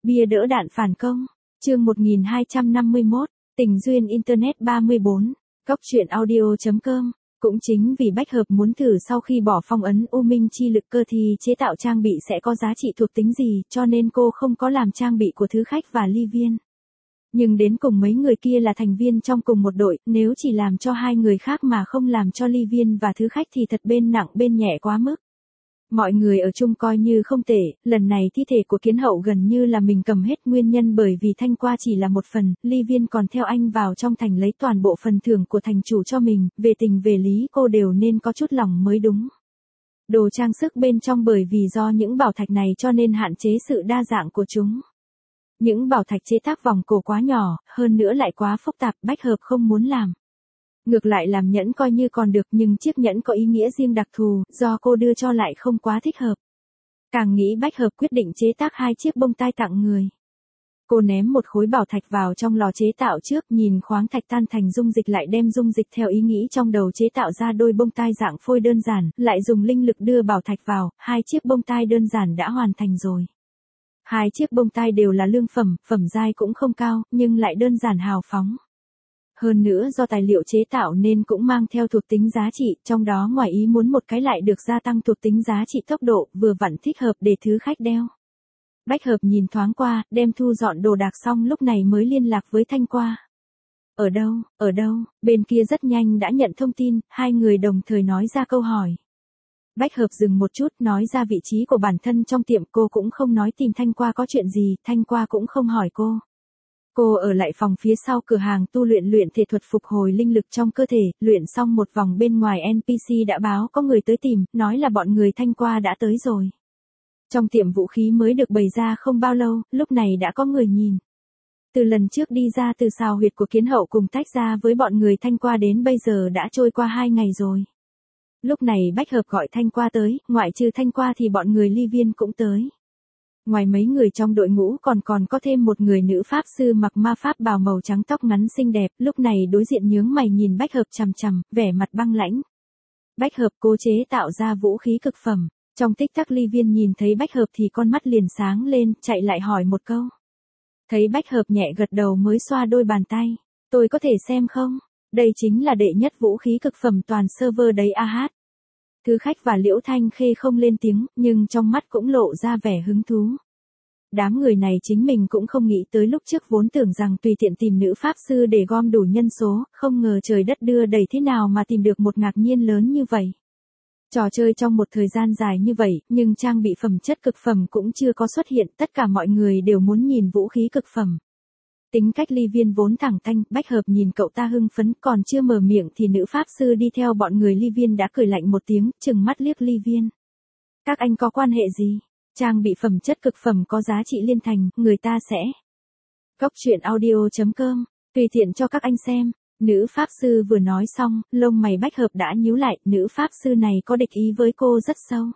Bia đỡ đạn phản công. Chương 1251, tình duyên internet 34, Cóc truyện audio.com. Cũng chính vì Bách Hợp muốn thử sau khi bỏ phong ấn U Minh chi lực cơ thì chế tạo trang bị sẽ có giá trị thuộc tính gì, cho nên cô không có làm trang bị của Thứ Khách và Ly Viên. Nhưng đến cùng mấy người kia là thành viên trong cùng một đội, nếu chỉ làm cho hai người khác mà không làm cho Ly Viên và Thứ Khách thì thật bên nặng bên nhẹ quá mức. Mọi người ở chung coi như không tệ, lần này thi thể của Kiến Hậu gần như là mình cầm hết, nguyên nhân bởi vì Thanh Qua chỉ là một phần, Ly Viên còn theo anh vào trong thành lấy toàn bộ phần thưởng của thành chủ cho mình, về tình về lý cô đều nên có chút lòng mới đúng. Đồ trang sức bên trong bởi vì do những bảo thạch này cho nên hạn chế sự đa dạng của chúng. Những bảo thạch chế tác vòng cổ quá nhỏ, hơn nữa lại quá phức tạp, Bách Hợp không muốn làm. Ngược lại làm nhẫn coi như còn được, nhưng chiếc nhẫn có ý nghĩa riêng đặc thù, do cô đưa cho lại không quá thích hợp. Càng nghĩ Bách Hợp quyết định chế tác 2 chiếc bông tai tặng người. Cô ném một khối bảo thạch vào trong lò chế tạo trước, nhìn khoáng thạch tan thành dung dịch lại đem dung dịch theo ý nghĩ trong đầu chế tạo ra đôi bông tai dạng phôi đơn giản, lại dùng linh lực đưa bảo thạch vào, 2 chiếc bông tai đơn giản đã hoàn thành rồi. 2 chiếc bông tai đều là lương phẩm, phẩm giai cũng không cao, nhưng lại đơn giản hào phóng. Hơn nữa do tài liệu chế tạo nên cũng mang theo thuộc tính giá trị, trong đó ngoài ý muốn một cái lại được gia tăng thuộc tính giá trị tốc độ, vừa vặn thích hợp để Thứ Khách đeo. Bách Hợp nhìn thoáng qua, đem thu dọn đồ đạc xong lúc này mới liên lạc với Thanh Qua. Ở đâu, bên kia rất nhanh đã nhận thông tin, hai người đồng thời nói ra câu hỏi. Bách Hợp dừng một chút nói ra vị trí của bản thân trong tiệm, cô cũng không nói tìm Thanh Qua có chuyện gì, Thanh Qua cũng không hỏi cô. Cô ở lại phòng phía sau cửa hàng tu luyện thể thuật phục hồi linh lực trong cơ thể, luyện xong một vòng bên ngoài NPC đã báo có người tới tìm, nói là bọn người Thanh Qua đã tới rồi. Trong tiệm vũ khí mới được bày ra không bao lâu, lúc này đã có người nhìn. Từ lần trước đi ra từ sào huyệt của Kiến Hậu cùng tách ra với bọn người Thanh Qua đến bây giờ đã trôi qua 2 ngày rồi. Lúc này Bách Hợp gọi Thanh Qua tới, ngoại trừ Thanh Qua thì bọn người Ly Viên cũng tới. Ngoài mấy người trong đội ngũ còn có thêm một người nữ pháp sư mặc ma pháp bào màu trắng, tóc ngắn xinh đẹp, lúc này đối diện nhướng mày nhìn Bách Hợp chằm chằm, vẻ mặt băng lãnh. Bách Hợp cố chế tạo ra vũ khí cực phẩm. Trong tích tắc Ly Viên nhìn thấy Bách Hợp thì con mắt liền sáng lên, chạy lại hỏi một câu. Thấy Bách Hợp nhẹ gật đầu mới xoa đôi bàn tay. Tôi có thể xem không? Đây chính là đệ nhất vũ khí cực phẩm toàn server đấy a hát. Thứ Khách và Liễu Thanh Khê không lên tiếng, nhưng trong mắt cũng lộ ra vẻ hứng thú. Đám người này chính mình cũng không nghĩ tới, lúc trước vốn tưởng rằng tùy tiện tìm nữ pháp sư để gom đủ nhân số, không ngờ trời đất đưa đẩy thế nào mà tìm được một ngạc nhiên lớn như vậy. Trò chơi trong một thời gian dài như vậy, nhưng trang bị phẩm chất cực phẩm cũng chưa có xuất hiện, tất cả mọi người đều muốn nhìn vũ khí cực phẩm. Tính cách Ly Viên vốn thẳng thắn, Bách Hợp nhìn cậu ta hưng phấn, còn chưa mở miệng thì nữ pháp sư đi theo bọn người Ly Viên đã cười lạnh một tiếng, trừng mắt liếc Ly Viên. Các anh có quan hệ gì? Trang bị phẩm chất cực phẩm có giá trị liên thành, người ta sẽ. Cóc truyện audio.com, tùy tiện cho các anh xem. Nữ pháp sư vừa nói xong, lông mày Bách Hợp đã nhíu lại, nữ pháp sư này có địch ý với cô rất sâu.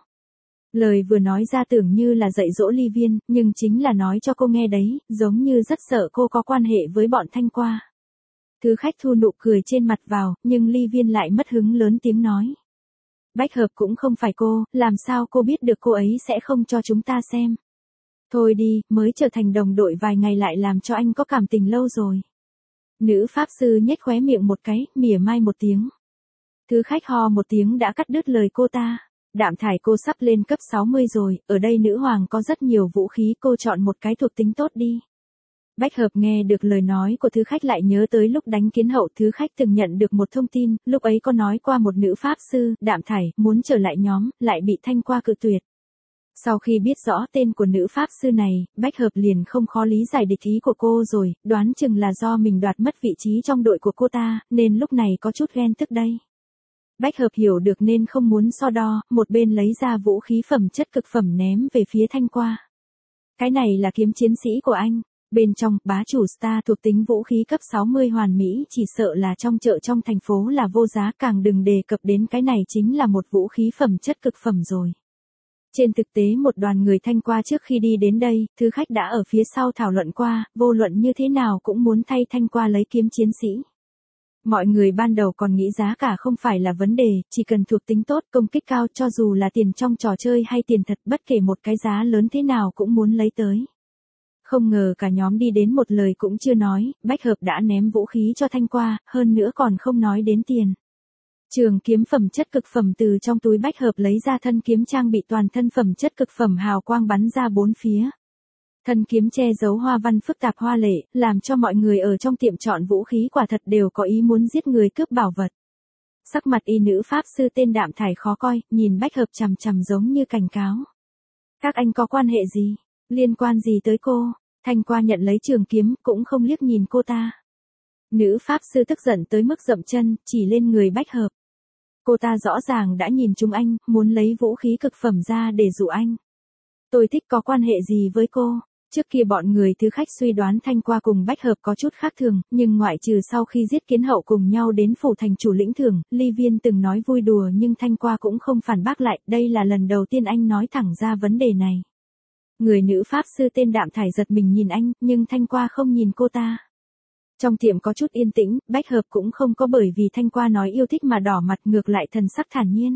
Lời vừa nói ra tưởng như là dạy dỗ Ly Viên, nhưng chính là nói cho cô nghe đấy, giống như rất sợ cô có quan hệ với bọn Thanh Qua. Thứ Khách thu nụ cười trên mặt vào, nhưng Ly Viên lại mất hứng lớn tiếng nói. Bách Hợp cũng không phải cô, làm sao cô biết được cô ấy sẽ không cho chúng ta xem. Thôi đi, mới trở thành đồng đội vài ngày lại làm cho anh có cảm tình lâu rồi. Nữ pháp sư nhếch khóe miệng một cái, mỉa mai một tiếng. Thứ Khách ho một tiếng đã cắt đứt lời cô ta. Đạm Thải, cô sắp lên cấp 60 rồi, ở đây nữ hoàng có rất nhiều vũ khí, cô chọn một cái thuộc tính tốt đi. Bách Hợp nghe được lời nói của Thứ Khách lại nhớ tới lúc đánh Kiến Hậu, Thứ Khách từng nhận được một thông tin, lúc ấy có nói qua một nữ pháp sư, Đạm Thải, muốn trở lại nhóm, lại bị Thanh Qua cự tuyệt. Sau khi biết rõ tên của nữ pháp sư này, Bách Hợp liền không khó lý giải địch ý của cô rồi, đoán chừng là do mình đoạt mất vị trí trong đội của cô ta, nên lúc này có chút ghen tức đây. Bách Hợp hiểu được nên không muốn so đo, một bên lấy ra vũ khí phẩm chất cực phẩm ném về phía Thanh Qua. Cái này là kiếm chiến sĩ của anh. Bên trong, bá chủ star thuộc tính vũ khí cấp 60 hoàn mỹ chỉ sợ là trong chợ trong thành phố là vô giá, càng đừng đề cập đến cái này chính là một vũ khí phẩm chất cực phẩm rồi. Trên thực tế một đoàn người Thanh Qua trước khi đi đến đây, Thứ Khách đã ở phía sau thảo luận qua, vô luận như thế nào cũng muốn thay Thanh Qua lấy kiếm chiến sĩ. Mọi người ban đầu còn nghĩ giá cả không phải là vấn đề, chỉ cần thuộc tính tốt, công kích cao, cho dù là tiền trong trò chơi hay tiền thật, bất kể một cái giá lớn thế nào cũng muốn lấy tới. Không ngờ cả nhóm đi đến một lời cũng chưa nói, Bách Hợp đã ném vũ khí cho Thanh Qua, hơn nữa còn không nói đến tiền. Trường kiếm phẩm chất cực phẩm từ trong túi Bách Hợp lấy ra thân kiếm trang bị toàn thân phẩm chất cực phẩm hào quang bắn ra bốn phía. Thân kiếm che giấu hoa văn phức tạp hoa lệ, làm cho mọi người ở trong tiệm chọn vũ khí quả thật đều có ý muốn giết người cướp bảo vật. Sắc mặt y nữ pháp sư tên Đạm Thải khó coi, nhìn Bách Hợp chằm chằm giống như cảnh cáo. Các anh có quan hệ gì? Liên quan gì tới cô? Thanh Qua nhận lấy trường kiếm, cũng không liếc nhìn cô ta. Nữ pháp sư tức giận tới mức dậm chân, chỉ lên người Bách Hợp. Cô ta rõ ràng đã nhìn chúng anh, muốn lấy vũ khí cực phẩm ra để dụ anh. Tôi thích có quan hệ gì với cô? Trước kia bọn người thứ khách suy đoán Thanh Qua cùng Bách Hợp có chút khác thường, nhưng ngoại trừ sau khi giết Kiến Hậu cùng nhau đến phủ thành chủ lĩnh thưởng, Ly Viên từng nói vui đùa nhưng Thanh Qua cũng không phản bác lại, đây là lần đầu tiên anh nói thẳng ra vấn đề này. Người nữ pháp sư tên Đạm Thải giật mình nhìn anh, nhưng Thanh Qua không nhìn cô ta. Trong tiệm có chút yên tĩnh, Bách Hợp cũng không có bởi vì Thanh Qua nói yêu thích mà đỏ mặt, ngược lại thần sắc thản nhiên.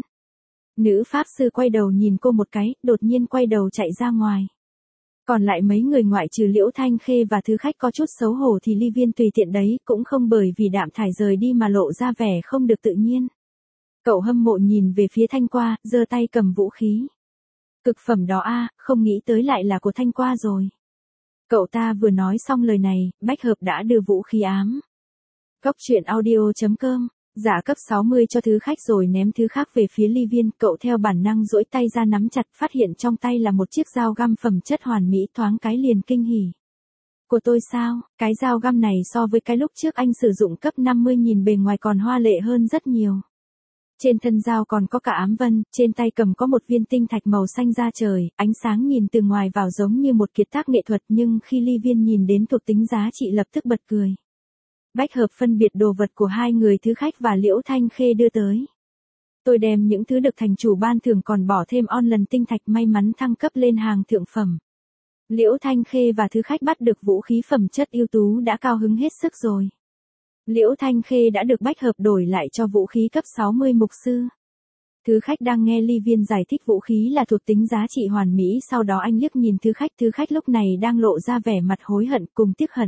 Nữ pháp sư quay đầu nhìn cô một cái, đột nhiên quay đầu chạy ra ngoài. Còn lại mấy người ngoại trừ Liễu Thanh Khê và thứ khách có chút xấu hổ thì Ly Viên tùy tiện đấy, cũng không bởi vì Đạm Thải rời đi mà lộ ra vẻ không được tự nhiên. Cậu hâm mộ nhìn về phía Thanh Qua, giơ tay cầm vũ khí. Cực phẩm đó a, không nghĩ tới lại là của Thanh Qua rồi. Cậu ta vừa nói xong lời này, Bách Hợp đã đưa vũ khí ám. Góc truyện audio.com, giả cấp 60 cho thứ khách rồi ném thứ khác về phía Ly Viên, cậu theo bản năng duỗi tay ra nắm chặt, phát hiện trong tay là một chiếc dao găm phẩm chất hoàn mỹ, thoáng cái liền kinh hỉ. Của tôi sao? Cái dao găm này so với cái lúc trước anh sử dụng cấp 50 nhìn bề ngoài còn hoa lệ hơn rất nhiều. Trên thân dao còn có cả ám vân, trên tay cầm có một viên tinh thạch màu xanh da trời, ánh sáng nhìn từ ngoài vào giống như một kiệt tác nghệ thuật, nhưng khi Ly Viên nhìn đến thuộc tính giá trị lập tức bật cười. Bách Hợp phân biệt đồ vật của hai người thứ khách và Liễu Thanh Khê đưa tới. Tôi đem những thứ được thành chủ ban thưởng còn bỏ thêm lần tinh thạch may mắn thăng cấp lên hàng thượng phẩm. Liễu Thanh Khê và thứ khách bắt được vũ khí phẩm chất ưu tú đã cao hứng hết sức rồi. Liễu Thanh Khê đã được Bách Hợp đổi lại cho vũ khí cấp 60 mục sư. Thứ khách đang nghe Ly Viên giải thích vũ khí là thuộc tính giá trị hoàn mỹ, sau đó anh liếc nhìn thứ khách lúc này đang lộ ra vẻ mặt hối hận cùng tiếc hận.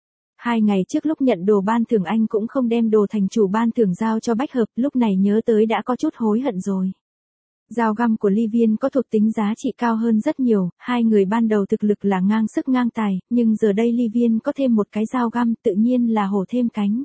2 ngày trước lúc nhận đồ ban thưởng anh cũng không đem đồ thành chủ ban thưởng giao cho Bách Hợp, lúc này nhớ tới đã có chút hối hận rồi. Dao găm của Ly Viên có thuộc tính giá trị cao hơn rất nhiều, hai người ban đầu thực lực là ngang sức ngang tài, nhưng giờ đây Ly Viên có thêm một cái dao găm tự nhiên là hổ thêm cánh.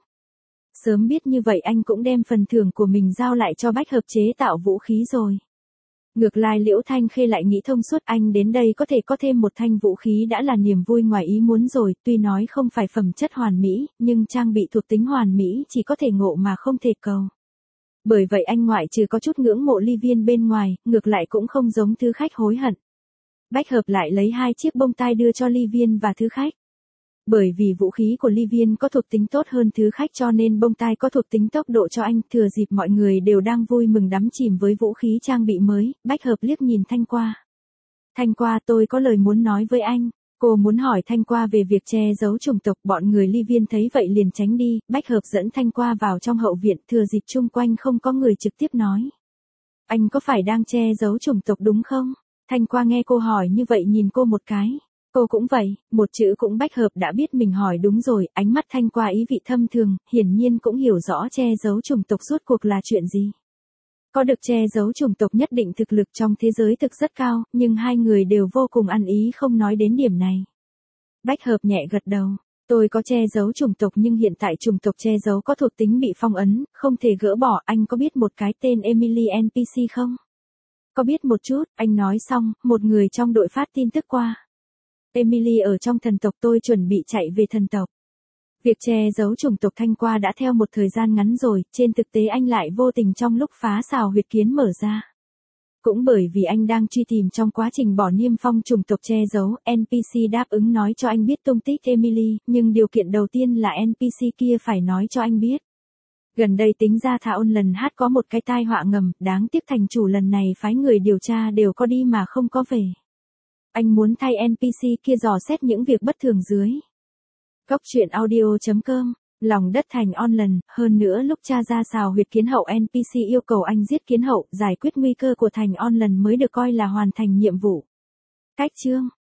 Sớm biết như vậy anh cũng đem phần thưởng của mình giao lại cho Bách Hợp chế tạo vũ khí rồi. Ngược lại Liễu Thanh Khê lại nghĩ thông suốt, anh đến đây có thể có thêm một thanh vũ khí đã là niềm vui ngoài ý muốn rồi, tuy nói không phải phẩm chất hoàn mỹ, nhưng trang bị thuộc tính hoàn mỹ chỉ có thể ngộ mà không thể cầu. Bởi vậy anh ngoại trừ có chút ngưỡng mộ Ly Viên bên ngoài, ngược lại cũng không giống thứ khách hối hận. Bách Hợp lại lấy 2 chiếc bông tai đưa cho Ly Viên và thứ khách. Bởi vì vũ khí của Ly Viên có thuộc tính tốt hơn thứ khách cho nên bông tai có thuộc tính tốc độ cho anh. Thừa dịp mọi người đều đang vui mừng đắm chìm với vũ khí trang bị mới, Bách Hợp liếc nhìn Thanh Qua. Thanh Qua, tôi có lời muốn nói với anh. Cô muốn hỏi Thanh Qua về việc che giấu chủng tộc, bọn người Ly Viên thấy vậy liền tránh đi. Bách Hợp dẫn Thanh Qua vào trong hậu viện, thừa dịp chung quanh không có người trực tiếp nói. Anh có phải đang che giấu chủng tộc đúng không? Thanh Qua nghe cô hỏi như vậy nhìn cô một cái. Cô cũng vậy, một chữ cũng. Bách Hợp đã biết mình hỏi đúng rồi, ánh mắt Thanh Qua ý vị thâm thường, hiển nhiên cũng hiểu rõ che giấu chủng tộc rốt cuộc là chuyện gì. Có được che giấu chủng tộc nhất định thực lực trong thế giới thực rất cao, nhưng hai người đều vô cùng ăn ý không nói đến điểm này. Bách Hợp nhẹ gật đầu, tôi có che giấu chủng tộc nhưng hiện tại chủng tộc che giấu có thuộc tính bị phong ấn, không thể gỡ bỏ. Anh có biết một cái tên Emily NPC không? Có biết một chút, anh nói xong, một người trong đội phát tin tức qua. Emily ở trong thần tộc, tôi chuẩn bị chạy về thần tộc. Việc che giấu chủng tộc Thanh Qua đã theo một thời gian ngắn rồi, trên thực tế anh lại vô tình trong lúc phá xào huyệt kiến mở ra. Cũng bởi vì anh đang truy tìm trong quá trình bỏ niêm phong chủng tộc che giấu, NPC đáp ứng nói cho anh biết tung tích Emily, nhưng điều kiện đầu tiên là NPC kia phải nói cho anh biết. Gần đây tính ra Thảo lần hát có một cái tai họa ngầm, đáng tiếc thành chủ lần này phái người điều tra đều có đi mà không có về. Anh muốn thay NPC kia dò xét những việc bất thường dưới. Góc truyện audio.com, lòng đất thành lần, hơn nữa lúc tra ra xào huyệt Kiến Hậu NPC yêu cầu anh giết Kiến Hậu, giải quyết nguy cơ của thành lần mới được coi là hoàn thành nhiệm vụ. Cách chương